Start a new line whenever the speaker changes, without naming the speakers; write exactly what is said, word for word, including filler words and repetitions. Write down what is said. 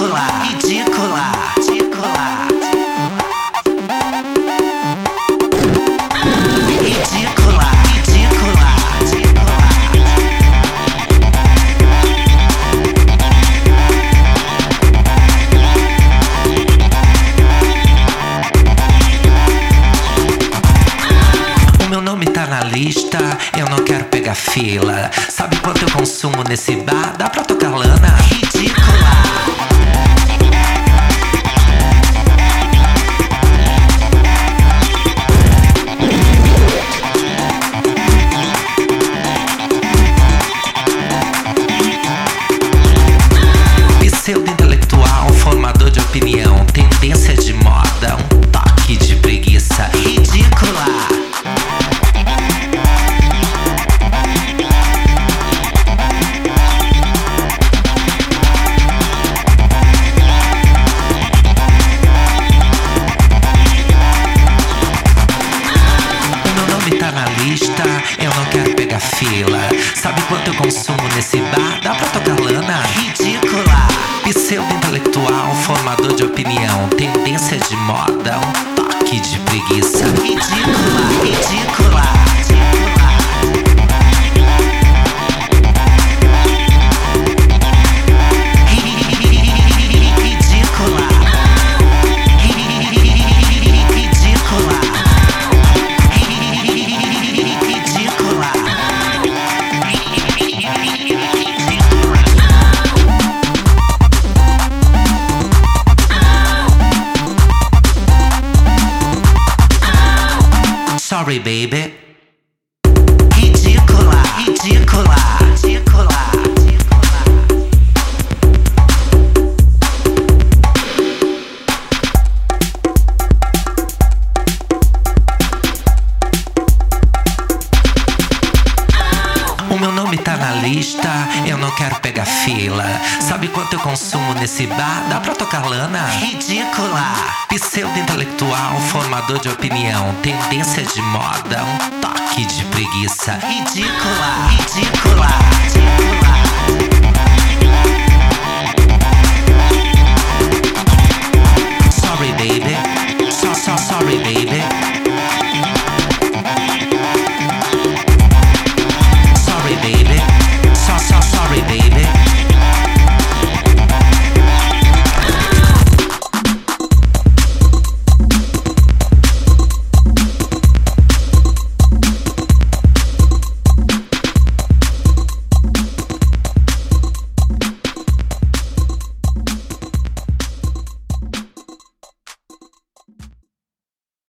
ridícula, ridícula, ridícula. Ridícula, ridícula, ridícula. O meu nome tá na lista, eu não quero pegar fila. Sabe quanto eu consumo nesse bar? Dá pra tocar lana? Ridícula. Pseudo-intelectual, formador de opinião, tendência de moda, um toque de preguiça. Ridícula. Tá na lista, eu não quero pegar fila. Sabe quanto eu consumo nesse bar? Dá pra tocar lana? Ridícula. Pseudo-intelectual, formador de opinião, tendência de moda, um toque de preguiça. Ridícula, ridícula, ridícula. Ridícula. Ridícula. Sorry, baby. Ridícula, ridícula, ridícula, ridícula. O meu nome tá na lista, eu não quero pegar fila. Sabe quanto eu consumo nesse bar? Dá pra tocar lana? Ridícula. Pseudo-intelectual, formador de opinião, tendência de moda, um toque de preguiça. Ridícula, ridícula, ridícula. Sorry, baby. So, so, sorry, baby.